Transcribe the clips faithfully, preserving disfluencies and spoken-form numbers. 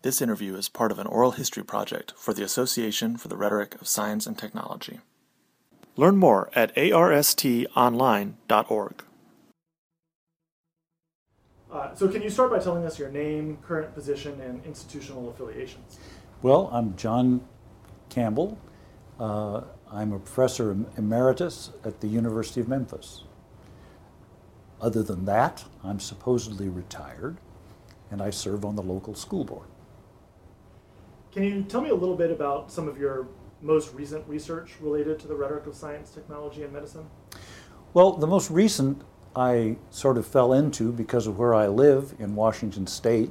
This interview is part of an oral history project for the Association for the Rhetoric of Science and Technology. Learn more at A R S T online dot org. Uh, so can you start by telling us your name, current position, and institutional affiliations? Well, I'm John Campbell. Uh, I'm a professor emeritus at the University of Memphis. Other than that, I'm supposedly retired, and I serve on the local school board. Can you tell me a little bit about some of your most recent research related to the rhetoric of science, technology, and medicine? Well, the most recent I sort of fell into because of where I live in Washington State.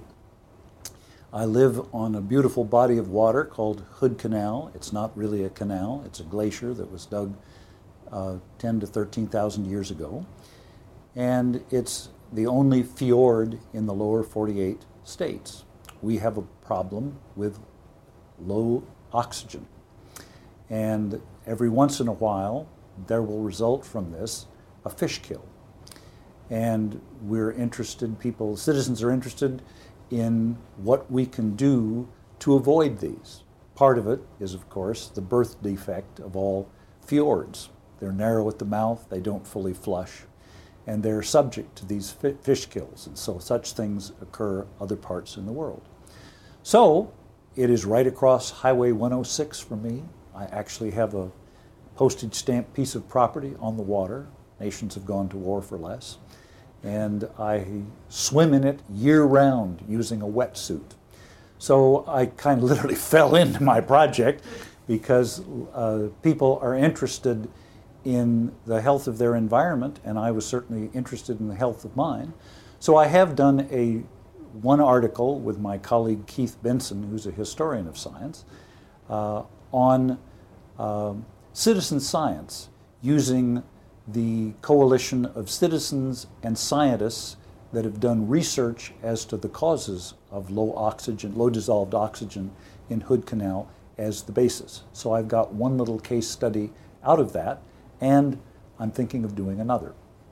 I live on a beautiful body of water called Hood Canal. It's not really a canal, it's a glacier that was dug uh, ten to thirteen thousand years ago. And it's the only fjord in the lower forty-eight states. We have a problem with low oxygen. And every once in a while, there will result from this a fish kill. And we're interested, people, citizens are interested in what we can do to avoid these. Part of it is, of course, the birth defect of all fjords. They're narrow at the mouth, they don't fully flush, and they're subject to these fish kills. And so such things occur other parts in the world. So it is right across Highway one oh six from me. I actually have a postage stamp piece of property on the water. Nations have gone to war for less. And I swim in it year-round using a wetsuit. So I kind of literally fell into my project because uh, people are interested in the health of their environment, and I was certainly interested in the health of mine. So I have done a one article with my colleague Keith Benson, who's a historian of science, uh, on uh, citizen science using the coalition of citizens and scientists that have done research as to the causes of low oxygen, low dissolved oxygen in Hood Canal as the basis. So I've got one little case study out of that, and I'm thinking of doing another.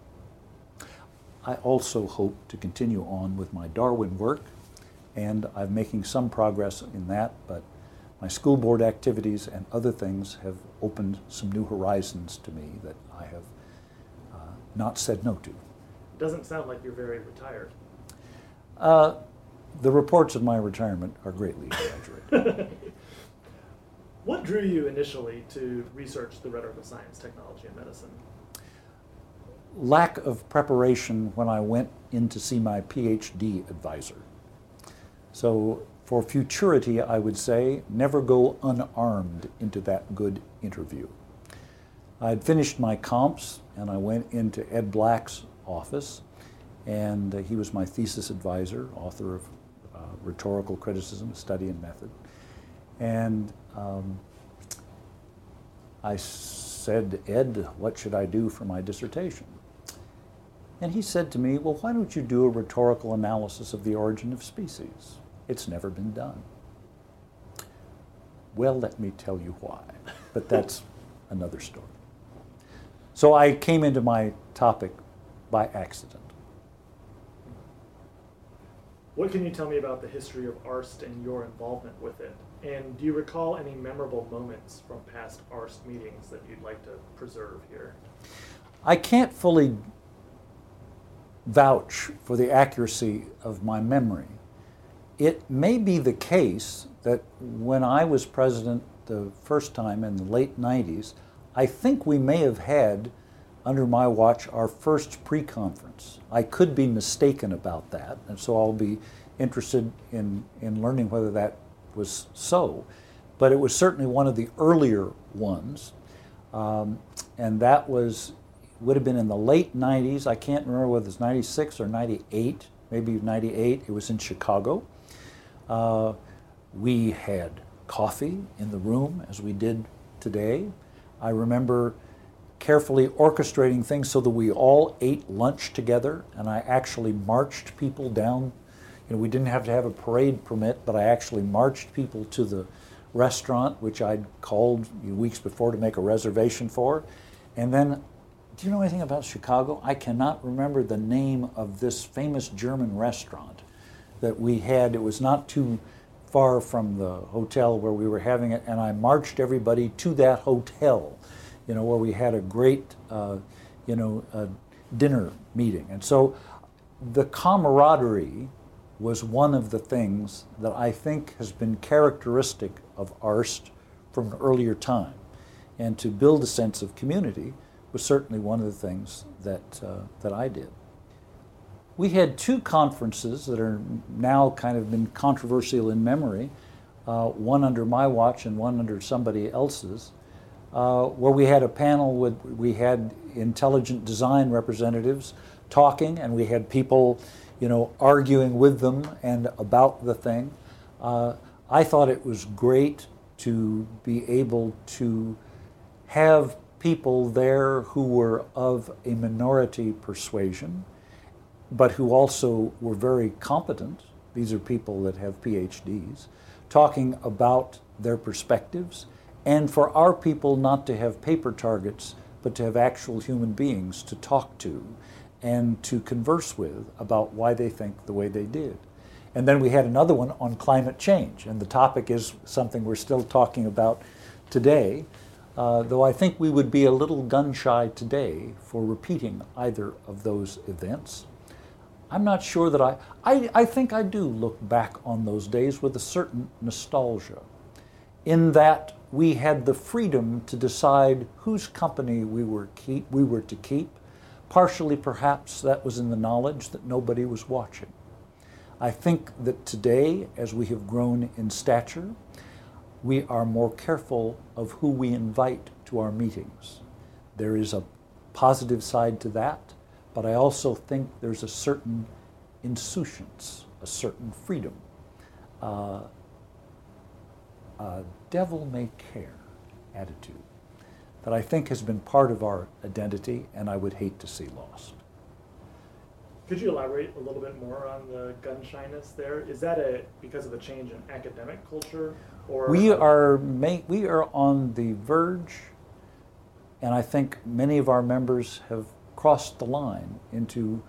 I also hope to continue on with my Darwin work, and I'm making some progress in that, but my school board activities and other things have opened some new horizons to me that I have uh, not said no to. It doesn't sound like you're very retired. Uh, the reports of my retirement are greatly exaggerated. What drew you initially to research the rhetoric of science, technology, and medicine? Lack of preparation when I went in to see my PhD advisor. So for futurity, I would say, never go unarmed into that good interview. I had finished my comps, and I went into Ed Black's office, and uh, he was my thesis advisor, author of uh, Rhetorical Criticism, Study and Method. And um, I said, Ed, what should I do for my dissertation? And he said to me, well, why don't you do a rhetorical analysis of the origin of species? It's never been done. Well, let me tell you why, but that's another story. So I came into my topic by accident. What can you tell me about the history of ARST and your involvement with it? And do you recall any memorable moments from past ARST meetings that you'd like to preserve here? I can't fully vouch for the accuracy of my memory. It may be the case that when I was president the first time in the late nineties, I think we may have had, under my watch, our first pre-conference. I could be mistaken about that, and so I'll be interested in, in learning whether that was so. But it was certainly one of the earlier ones, um, and that was would have been in the late nineties. I can't remember whether it was ninety-six or ninety-eight, maybe ninety-eight. It was in Chicago. Uh, we had coffee in the room, as we did today. I remember carefully orchestrating things so that we all ate lunch together, and I actually marched people down. You know, we didn't have to have a parade permit, but I actually marched people to the restaurant, which I'd called weeks before to make a reservation for. And then, do you know anything about Chicago? I cannot remember the name of this famous German restaurant that we had. It was not too far from the hotel where we were having it, and I marched everybody to that hotel, you know, where we had a great, uh, you know, uh, dinner meeting. And so the camaraderie was one of the things that I think has been characteristic of ARST from an earlier time. And to build a sense of community was certainly one of the things that, uh, that I did. We had two conferences that are now kind of been controversial in memory, uh, one under my watch and one under somebody else's, uh, where we had a panel with, we had intelligent design representatives talking, and we had people, you know, arguing with them and about the thing. Uh, I thought it was great to be able to have people there who were of a minority persuasion, but who also were very competent. These are people that have P H Ds, talking about their perspectives, and for our people not to have paper targets, but to have actual human beings to talk to and to converse with about why they think the way they did. And then we had another one on climate change, and the topic is something we're still talking about today, uh, though I think we would be a little gun-shy today for repeating either of those events. I'm not sure that I, I, I think I do look back on those days with a certain nostalgia, in that we had the freedom to decide whose company we were, keep, we were to keep. Partially, perhaps, that was in the knowledge that nobody was watching. I think that today, as we have grown in stature, we are more careful of who we invite to our meetings. There is a positive side to that, but I also think there's a certain insouciance, a certain freedom. Uh, a devil may care attitude that I think has been part of our identity and I would hate to see lost. Could you elaborate a little bit more on the gun shyness there? Is that a because of a change in academic culture, or we are ma- we are on the verge, and I think many of our members have crossed the line into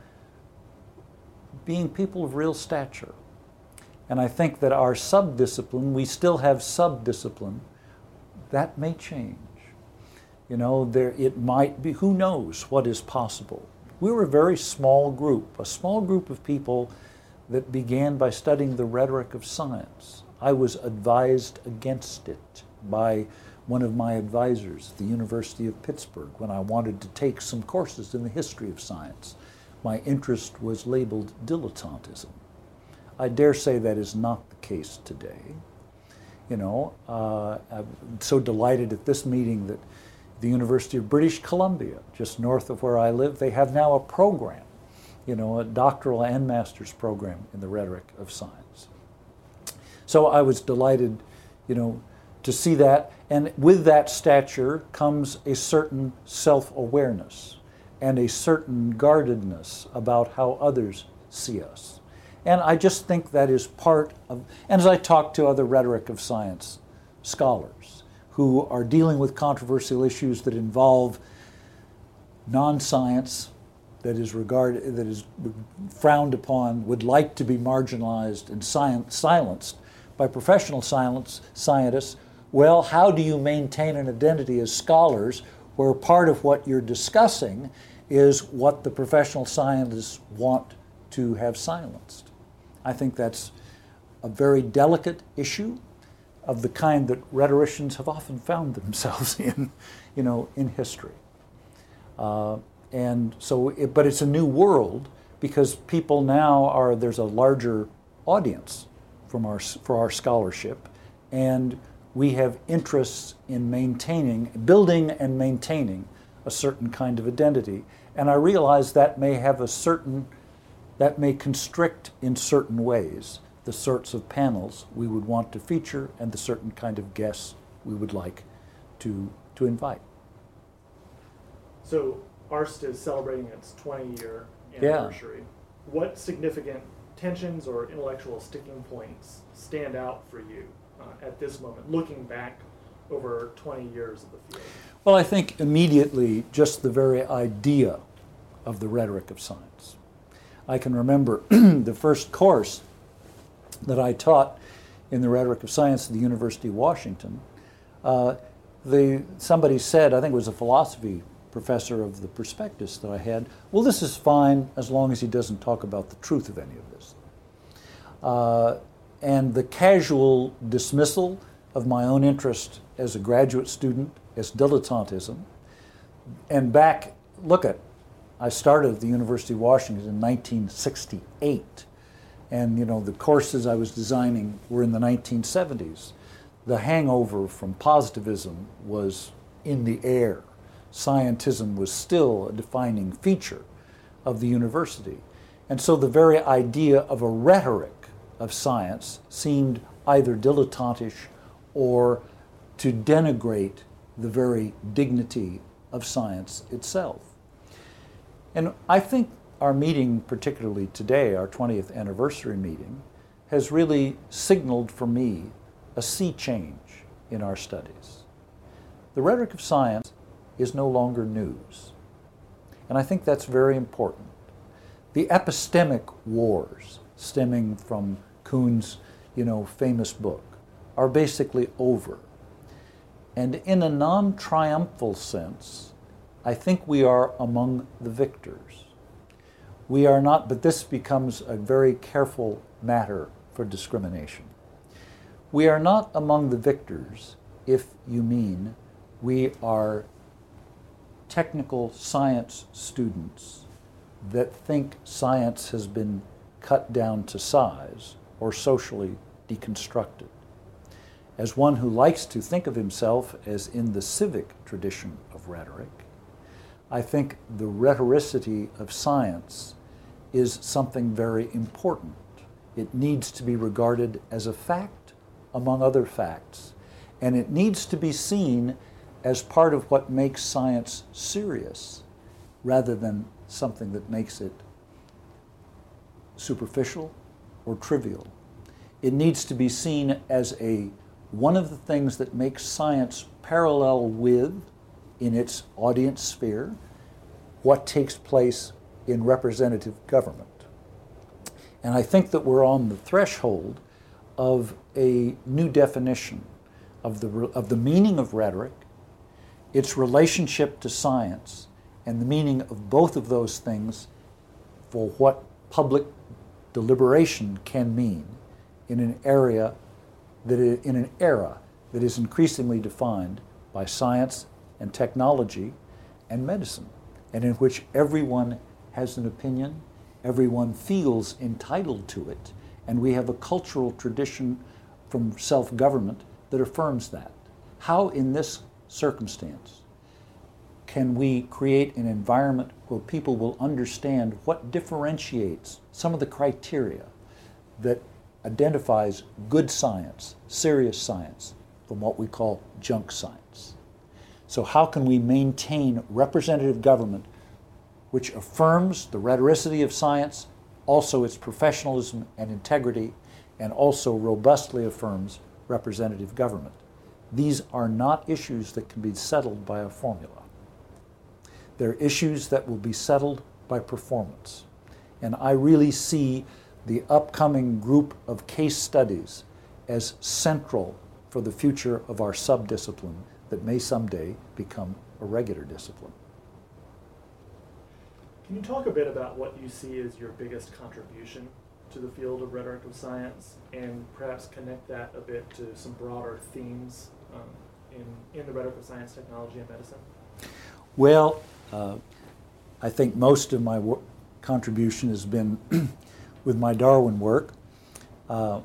being people of real stature. And I think that our sub-discipline, we still have sub-discipline, that may change. You know, there it might be, who knows what is possible. We were a very small group, a small group of people that began by studying the rhetoric of science. I was advised against it by one of my advisors at the University of Pittsburgh when I wanted to take some courses in the history of science. My interest was labeled dilettantism. I dare say that is not the case today. You know, uh, I'm so delighted at this meeting that the University of British Columbia, just north of where I live, they have now a program, you know, a doctoral and master's program in the rhetoric of science. So I was delighted, you know, to see that. And with that stature comes a certain self-awareness and a certain guardedness about how others see us. And I just think that is part of, and as I talk to other rhetoric of science scholars who are dealing with controversial issues that involve non-science, that is regarded, that is frowned upon, would like to be marginalized and science, silenced by professional science, scientists, well, how do you maintain an identity as scholars where part of what you're discussing is what the professional scientists want to have silenced? I think that's a very delicate issue of the kind that rhetoricians have often found themselves in, you know, in history. Uh, and so, it, but it's a new world because people now are, there's a larger audience from our, for our scholarship, and we have interests in maintaining, building and maintaining a certain kind of identity. And I realize that may have a certain, that may constrict in certain ways the sorts of panels we would want to feature and the certain kind of guests we would like to, to invite. So ARST is celebrating its twenty-year Yeah. anniversary. What significant tensions or intellectual sticking points stand out for you uh, at this moment, looking back over twenty years of the field? Well, I think immediately just the very idea of the rhetoric of science. I can remember the first course that I taught in the Rhetoric of Science at the University of Washington, uh, the, somebody said, I think it was a philosophy professor of the prospectus that I had, well, this is fine as long as he doesn't talk about the truth of any of this. Uh, and the casual dismissal of my own interest as a graduate student as dilettantism, and back, look at, I started at the University of Washington in nineteen sixty-eight, and you know the courses I was designing were in the nineteen seventies. The hangover from positivism was in the air. Scientism was still a defining feature of the university. And so the very idea of a rhetoric of science seemed either dilettantish or to denigrate the very dignity of science itself. And I think our meeting, particularly today, our twentieth anniversary meeting, has really signaled for me a sea change in our studies. The rhetoric of science is no longer news. And I think that's very important. The epistemic wars stemming from Kuhn's, you know, famous book are basically over. And in a non-triumphal sense, I think we are among the victors. We are not, but this becomes a very careful matter for discrimination. We are not among the victors if you mean we are technical science students that think science has been cut down to size or socially deconstructed. As one who likes to think of himself as in the civic tradition of rhetoric, I think the rhetoricity of science is something very important. It needs to be regarded as a fact among other facts, and it needs to be seen as part of what makes science serious rather than something that makes it superficial or trivial. It needs to be seen as a one of the things that makes science parallel with, in its audience sphere, what takes place in representative government. And I think that we're on the threshold of a new definition of the, of the meaning of rhetoric, its relationship to science, and the meaning of both of those things for what public deliberation can mean in an area that is, in an era that is increasingly defined by science and technology and medicine, and in which everyone has an opinion, everyone feels entitled to it, and we have a cultural tradition from self-government that affirms that. How in this circumstance can we create an environment where people will understand what differentiates some of the criteria that identifies good science, serious science, from what we call junk science? So how can we maintain representative government which affirms the rhetoricity of science, also its professionalism and integrity, and also robustly affirms representative government? These are not issues that can be settled by a formula. They're issues that will be settled by performance. And I really see the upcoming group of case studies as central for the future of our subdiscipline that may someday become a regular discipline. Can you talk a bit about what you see as your biggest contribution to the field of rhetoric of science, and perhaps connect that a bit to some broader themes um, in, in the rhetoric of science, technology, and medicine? Well, uh, I think most of my wor- contribution has been with my Darwin work. Uh,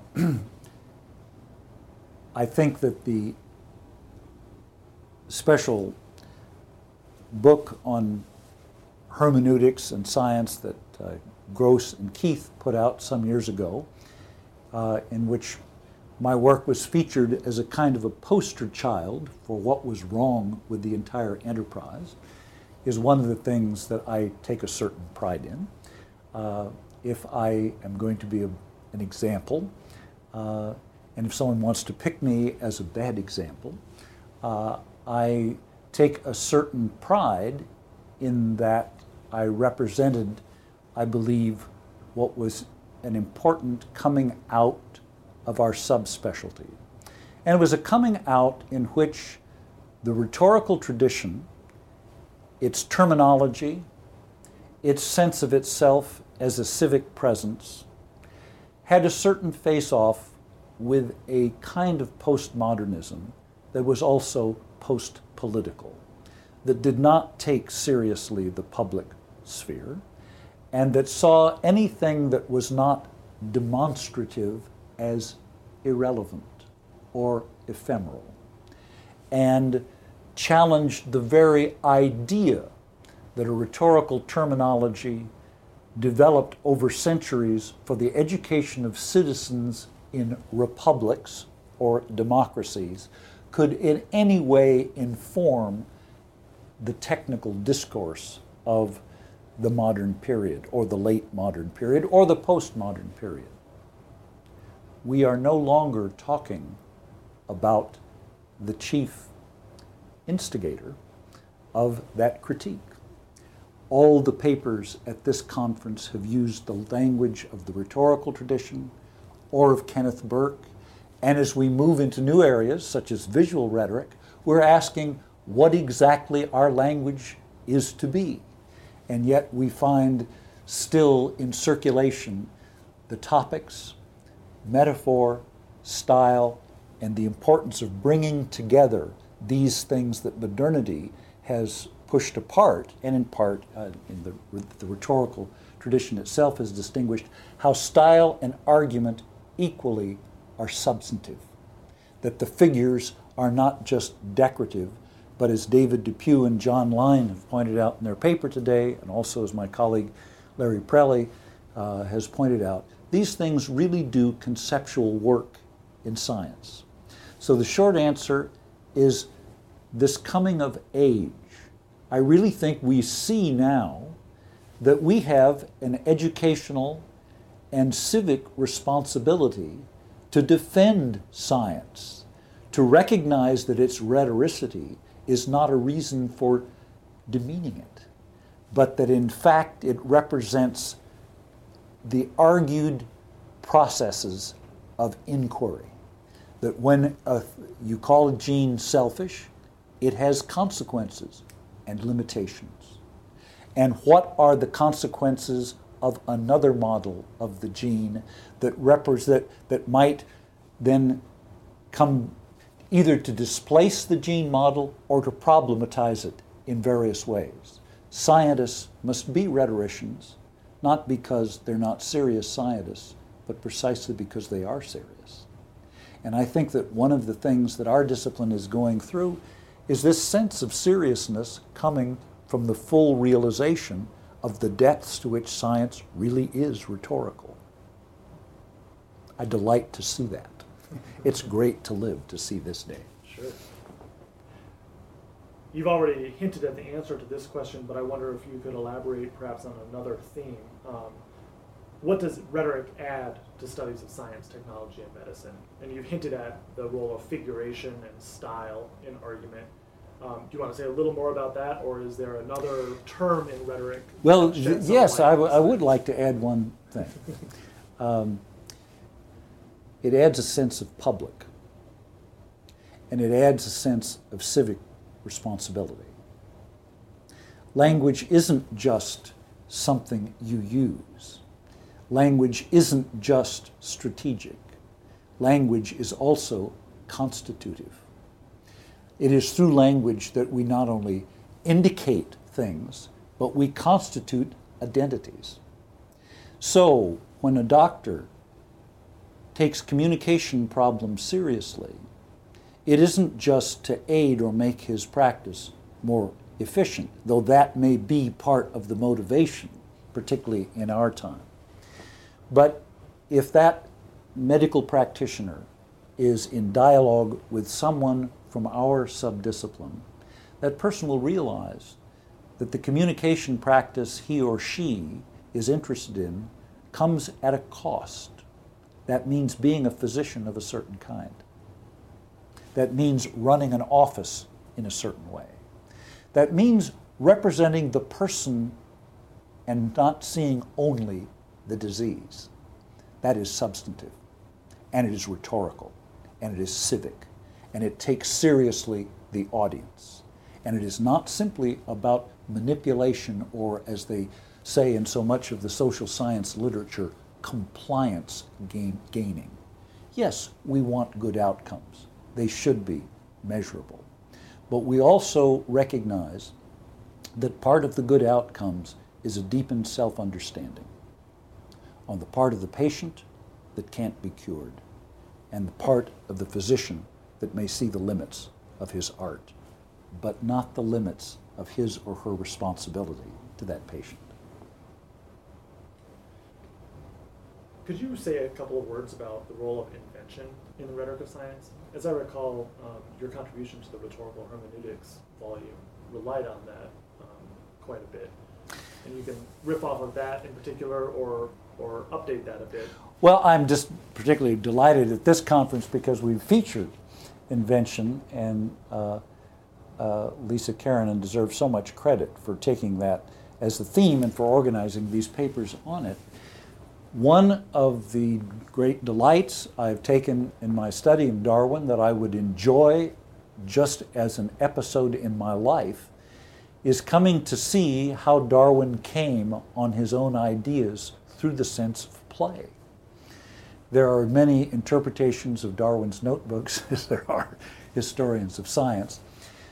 I think that the special book on hermeneutics and science that uh, Gross and Keith put out some years ago, uh, in which my work was featured as a kind of a poster child for what was wrong with the entire enterprise, is one of the things that I take a certain pride in. Uh, if I am going to be a, an example, uh, and if someone wants to pick me as a bad example, uh, I take a certain pride in that I represented, I believe, what was an important coming out of our subspecialty. And it was a coming out in which the rhetorical tradition, its terminology, its sense of itself as a civic presence, had a certain face-off with a kind of postmodernism that was also post-political, that did not take seriously the public sphere, and that saw anything that was not demonstrative as irrelevant or ephemeral, and challenged the very idea that a rhetorical terminology developed over centuries for the education of citizens in republics or democracies could in any way inform the technical discourse of the modern period, or the late modern period, or the postmodern period. We are no longer talking about the chief instigator of that critique. All the papers at this conference have used the language of the rhetorical tradition or of Kenneth Burke, and as we move into new areas, such as visual rhetoric, we're asking what exactly our language is to be. And yet we find still in circulation the topics, metaphor, style, and the importance of bringing together these things that modernity has pushed apart, and in part uh, in the, the rhetorical tradition itself has distinguished how style and argument equally are substantive, that the figures are not just decorative, but as David Depew and John Line have pointed out in their paper today, and also as my colleague Larry Prelli uh, has pointed out, these things really do conceptual work in science. So the short answer is this coming of age. I really think we see now that we have an educational and civic responsibility to defend science, to recognize that its rhetoricity is not a reason for demeaning it, but that in fact it represents the argued processes of inquiry. That when a, you call a gene selfish, it has consequences and limitations. And what are the consequences of another model of the gene that represent, that might then come either to displace the gene model or to problematize it in various ways? Scientists must be rhetoricians, not because they're not serious scientists, but precisely because they are serious. And I think that one of the things that our discipline is going through is this sense of seriousness coming from the full realization of the depths to which science really is rhetorical. I delight to see that. It's great to live to see this day. Sure. You've already hinted at the answer to this question, but I wonder if you could elaborate perhaps on another theme. Um, what does rhetoric add to studies of science, technology, and medicine? And you've hinted at the role of figuration and style in argument. Um, do you want to say a little more about that, or is there another term in rhetoric? Well, yes, I, w- I would like to add one thing. um, it adds a sense of public, and it adds a sense of civic responsibility. Language isn't just something you use. Language isn't just strategic. Language is also constitutive. It is through language that we not only indicate things, but we constitute identities. So when a doctor takes communication problems seriously, it isn't just to aid or make his practice more efficient, though that may be part of the motivation, particularly in our time. But if that medical practitioner is in dialogue with someone from our subdiscipline, that person will realize that the communication practice he or she is interested in comes at a cost. That means being a physician of a certain kind. That means running an office in a certain way. That means representing the person and not seeing only the disease. That is substantive. and it is rhetorical, and it is civic, and it takes seriously the audience. And it is not simply about manipulation or, as they say in so much of the social science literature, compliance gain, gaining. Yes, we want good outcomes. They should be measurable. But we also recognize that part of the good outcomes is a deepened self-understanding on the part of the patient that can't be cured, and the part of the physician that may see the limits of his art, but not the limits of his or her responsibility to that patient. Could you say a couple of words about the role of invention in the rhetoric of science? As I recall, um, your contribution to the rhetorical hermeneutics volume relied on that um, quite a bit. And you can riff off of that in particular or, or update that a bit. Well, I'm just particularly delighted at this conference because we've featured invention, and uh, uh, Lisa Keranen deserves so much credit for taking that as the theme and for organizing these papers on it. One of the great delights I've taken in my study of Darwin that I would enjoy just as an episode in my life is coming to see how Darwin came on his own ideas through the sense of play. There are many interpretations of Darwin's notebooks, as there are historians of science.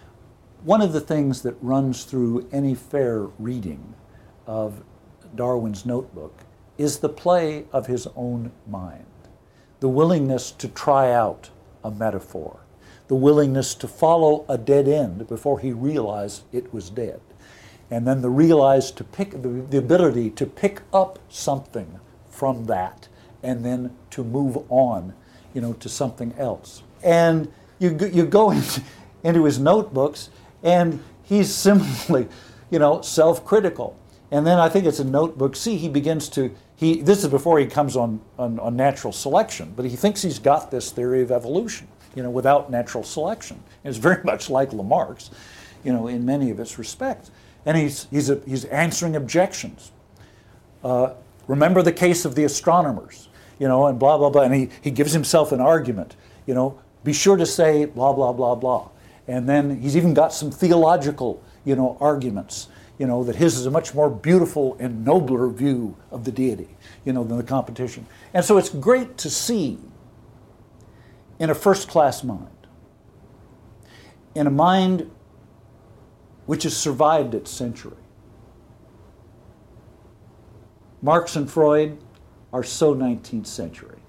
One of the things that runs through any fair reading of Darwin's notebook is the play of his own mind, the willingness to try out a metaphor, the willingness to follow a dead end before he realized it was dead, and then the realize to pick the, the ability to pick up something from that and then to move on, you know, to something else. And you you go into, into his notebooks, and he's similarly, you know, self-critical. And then I think it's in Notebook C, he begins to, he this is before he comes on, on, on natural selection, but he thinks he's got this theory of evolution, you know, without natural selection. And it's very much like Lamarck's, you know, in many of its respects. And he's, he's, a, he's answering objections. Uh, remember the case of the astronomers, you know, and blah, blah, blah. And he, he gives himself an argument, you know, be sure to say blah, blah, blah, blah. And then he's even got some theological, you know, arguments, you know, that his is a much more beautiful and nobler view of the deity, you know, than the competition. And so it's great to see in a first-class mind, in a mind which has survived its century. Marx and Freud are so nineteenth century.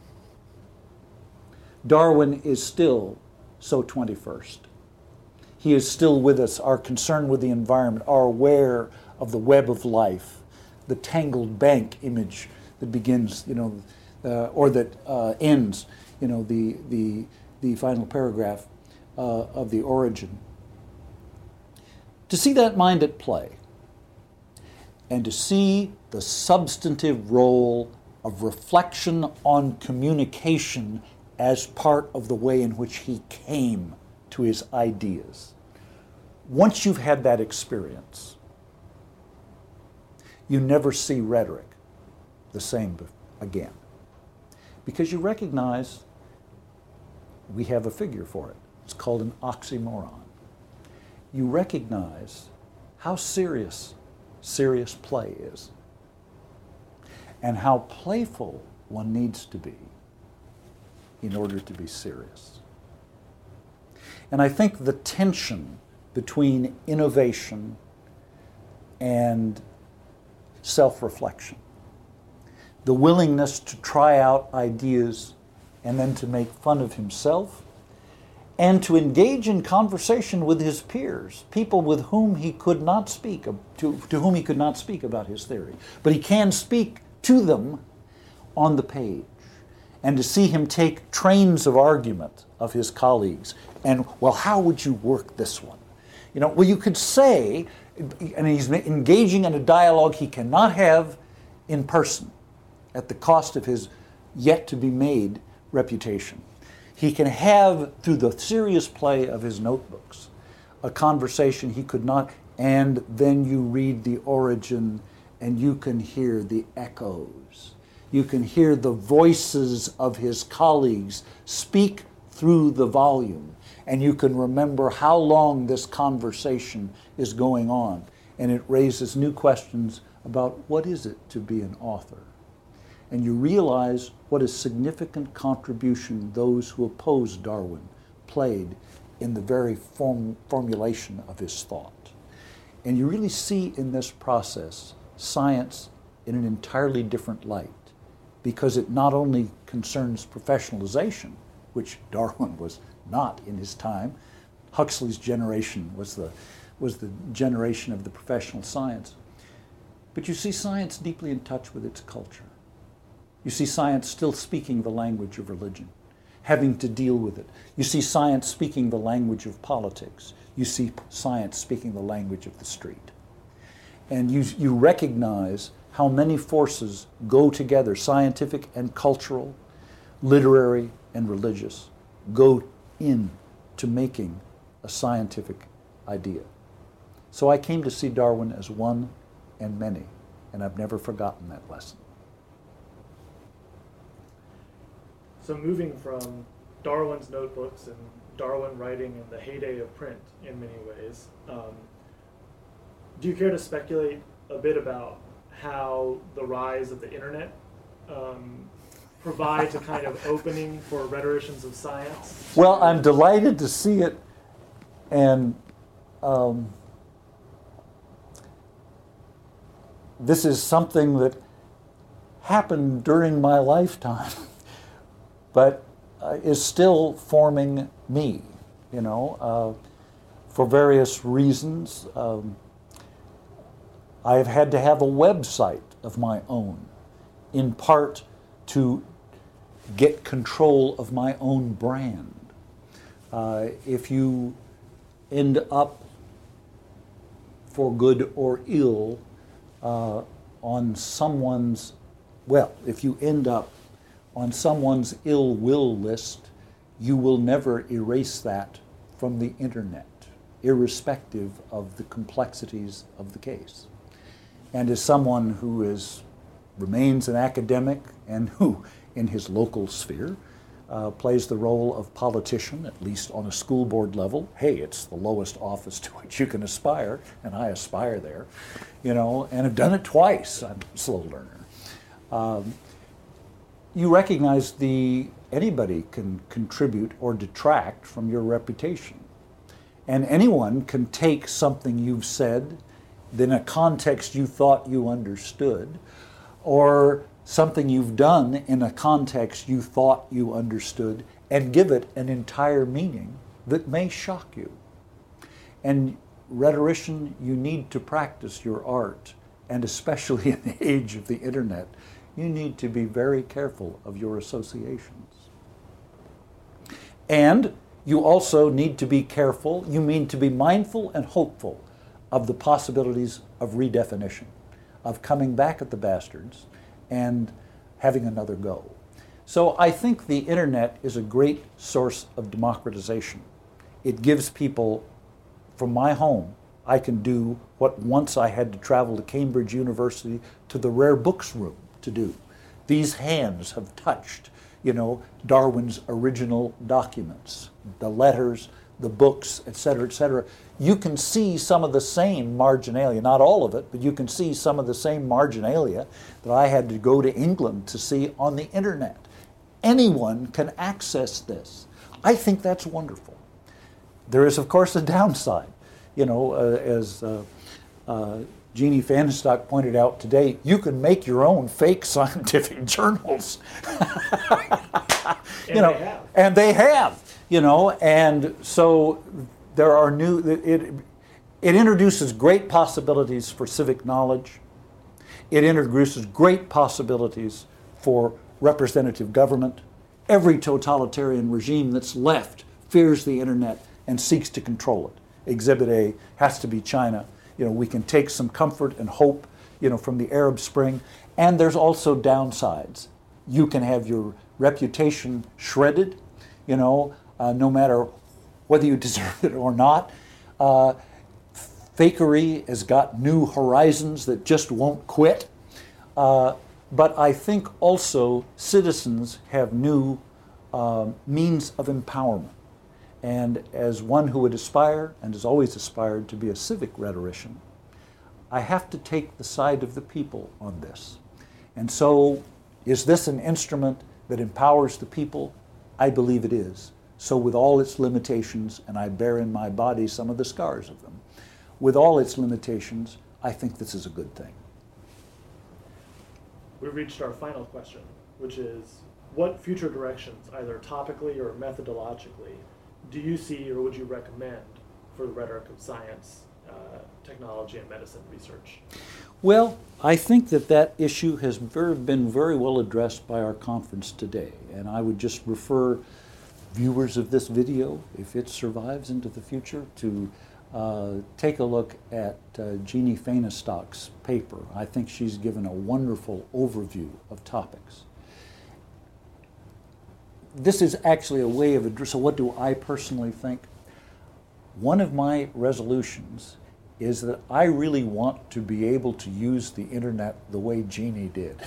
Darwin is still so twenty-first. He is still with us, our concern with the environment, our aware of the web of life, the tangled bank image that begins, you know, uh, or that uh, ends, you know, the, the, the final paragraph uh, of The Origin. To see that mind at play, and to see the substantive role of reflection on communication as part of the way in which he came to his ideas. Once you've had that experience, you never see rhetoric the same again. Because you recognize we have a figure for it. It's called an oxymoron. You recognize how serious serious play is, and how playful one needs to be in order to be serious. And I think the tension between innovation and self-reflection, the willingness to try out ideas and then to make fun of himself, and to engage in conversation with his peers, people with whom he could not speak, to, to whom he could not speak about his theory. But he can speak to them on the page. And to see him take trains of argument of his colleagues and, well, how would you work this one? You know, well, you could say, and he's engaging in a dialogue he cannot have in person at the cost of his yet-to-be-made reputation. He can have, through the serious play of his notebooks, a conversation he could not, and then you read The Origin and you can hear the echoes. You can hear the voices of his colleagues speak through the volume, and you can remember how long this conversation is going on. And it raises new questions about what is it to be an author. And you realize what a significant contribution those who opposed Darwin played in the very form, formulation of his thought. And you really see in this process science in an entirely different light, because it not only concerns professionalization, which Darwin was not in his time. Huxley's generation was the, was the generation of the professional science. But you see science deeply in touch with its culture. You see science still speaking the language of religion, having to deal with it. You see science speaking the language of politics. You see science speaking the language of the street. And you, you recognize how many forces go together, scientific and cultural, literary and religious, go in to making a scientific idea. So I came to see Darwin as one and many, and I've never forgotten that lesson. So moving from Darwin's notebooks and Darwin writing in the heyday of print in many ways, um, do you care to speculate a bit about how the rise of the internet um, provides a kind of opening for rhetoricians of science? Well, I'm delighted to see it, and um, this is something that happened during my lifetime, but uh, is still forming me, you know, uh, for various reasons. Um, I've had to have a website of my own, in part to get control of my own brand. Uh, if you end up, for good or ill, uh, on someone's, well, if you end up on someone's ill will list, you will never erase that from the internet, irrespective of the complexities of the case. And as someone who is, remains an academic and who, in his local sphere, uh, plays the role of politician, at least on a school board level, hey, it's the lowest office to which you can aspire, and I aspire there, you know, and have done it twice. I'm a slow learner. Um, you recognize the anybody can contribute or detract from your reputation. And anyone can take something you've said in a context you thought you understood, or something you've done in a context you thought you understood, and give it an entire meaning that may shock you. And rhetorician, you need to practice your art, and especially in the age of the internet, you need to be very careful of your associations. And you also need to be careful, you mean to be mindful and hopeful of the possibilities of redefinition, of coming back at the bastards and having another go. So I think the internet is a great source of democratization. It gives people, from my home, I can do what once I had to travel to Cambridge University to the rare books room to do. These hands have touched, you know, Darwin's original documents, the letters, the books, et cetera, et cetera. You can see some of the same marginalia, not all of it, but you can see some of the same marginalia that I had to go to England to see on the internet. Anyone can access this. I think that's wonderful. There is, of course, a downside. You know, uh, as uh, uh, Jeannie Vandenstock pointed out today, you can make your own fake scientific journals. you and know, they have. and they have. You know, and so there are new, it, it introduces great possibilities for civic knowledge. It introduces great possibilities for representative government. Every totalitarian regime that's left fears the internet and seeks to control it. Exhibit A has to be China. You know, we can take some comfort and hope, you know, from the Arab Spring. And there's also downsides. You can have your reputation shredded, you know, Uh, no matter whether you deserve it or not. Uh, fakery has got new horizons that just won't quit. Uh, But I think also citizens have new uh, means of empowerment. And as one who would aspire, and has always aspired, to be a civic rhetorician, I have to take the side of the people on this. And so, is this an instrument that empowers the people? I believe it is. So with all its limitations, and I bear in my body some of the scars of them, with all its limitations, I think this is a good thing. We reached our final question, which is, what future directions, either topically or methodologically, do you see or would you recommend for the rhetoric of science, uh, technology, and medicine research? Well, I think that that issue has very, been very well addressed by our conference today, and I would just refer viewers of this video, if it survives into the future, to uh, take a look at uh, Jeannie Fahnestock's paper. I think she's given a wonderful overview of topics. This is actually a way of addressing, so what do I personally think? One of my resolutions is that I really want to be able to use the internet the way Jeannie did.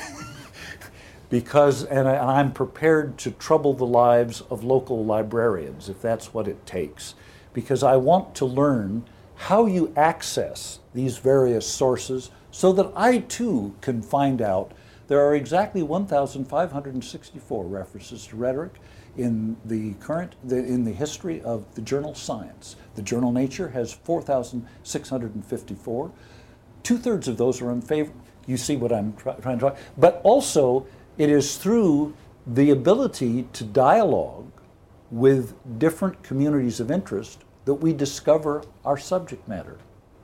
Because, and I, I'm prepared to trouble the lives of local librarians if that's what it takes. Because I want to learn how you access these various sources so that I too can find out. There are exactly one thousand five hundred sixty-four references to rhetoric in the current, the, in the history of the journal Science. The journal Nature has four thousand six hundred fifty-four. Two-thirds of those are in favor. You see what I'm try, trying to talk. But also, it is through the ability to dialogue with different communities of interest that we discover our subject matter.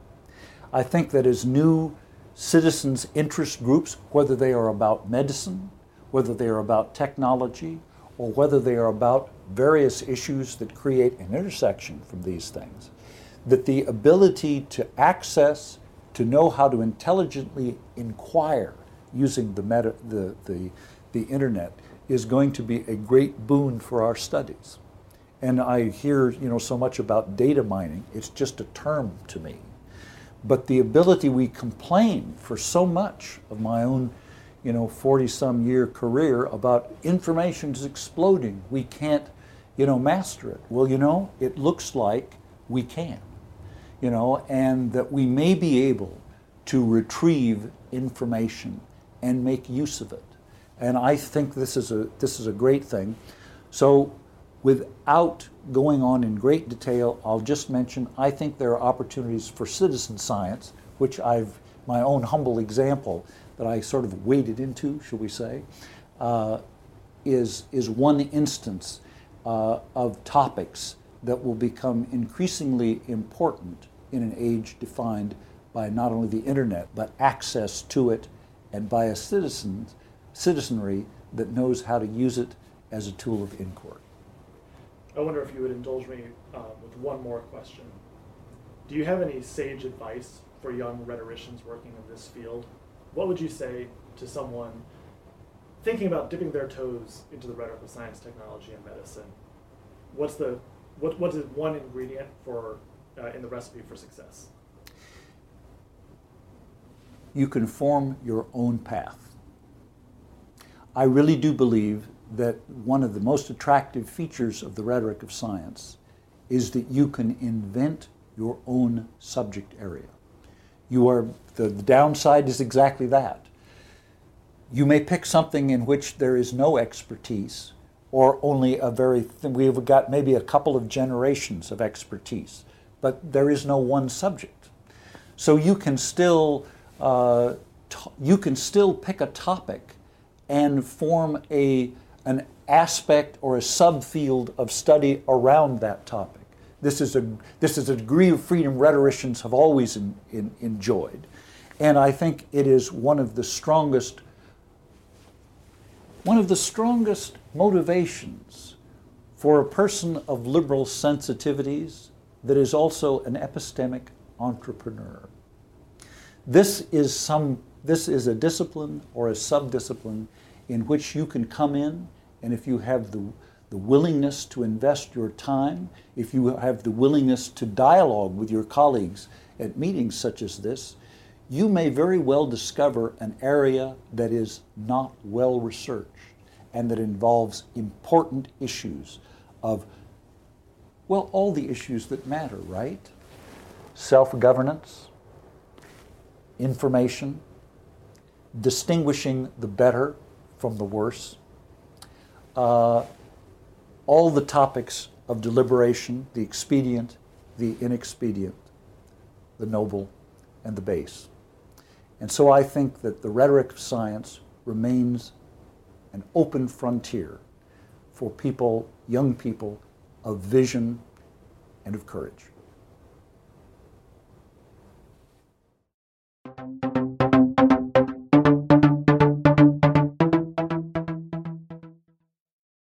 I think that as new citizens' interest groups, whether they are about medicine, whether they are about technology, or whether they are about various issues that create an intersection from these things, that the ability to access, to know how to intelligently inquire using the, meta, the, the, the internet is going to be a great boon for our studies. And I hear, you know, so much about data mining. It's just a term to me. But the ability, we complain for so much of my own, you know, forty-some year career about information is exploding. We can't, you know, master it. Well, you know, it looks like we can, you know, and that we may be able to retrieve information and make use of it. And I think this is a this is a great thing. So without going on in great detail, I'll just mention I think there are opportunities for citizen science, which I've, my own humble example that I sort of waded into, shall we say, uh, is, is one instance uh, of topics that will become increasingly important in an age defined by not only the internet, but access to it, and by a citizen, citizenry that knows how to use it as a tool of inquiry. I wonder if you would indulge me um, with one more question. Do you have any sage advice for young rhetoricians working in this field? What would you say to someone thinking about dipping their toes into the rhetoric of science, technology, and medicine? What's the what what is one ingredient for uh, in the recipe for success? You can form your own path. I really do believe that one of the most attractive features of the rhetoric of science is that you can invent your own subject area. You are, the, the downside is exactly that. You may pick something in which there is no expertise, or only a very, th- we've got maybe a couple of generations of expertise, but there is no one subject. So you can still, uh, t- you can still pick a topic and form a an aspect or a subfield of study around that topic. This is a this is a degree of freedom rhetoricians have always in, in, enjoyed, and I think it is one of the strongest one of the strongest motivations for a person of liberal sensitivities that is also an epistemic entrepreneur. This is some this is a discipline or a subdiscipline in which you can come in, and if you have the, the willingness to invest your time, if you have the willingness to dialogue with your colleagues at meetings such as this, you may very well discover an area that is not well researched and that involves important issues of, well, all the issues that matter, right? Self-governance, information, distinguishing the better from the worse, uh, all the topics of deliberation, the expedient, the inexpedient, the noble, and the base. And so I think that the rhetoric of science remains an open frontier for people, young people, of vision and of courage.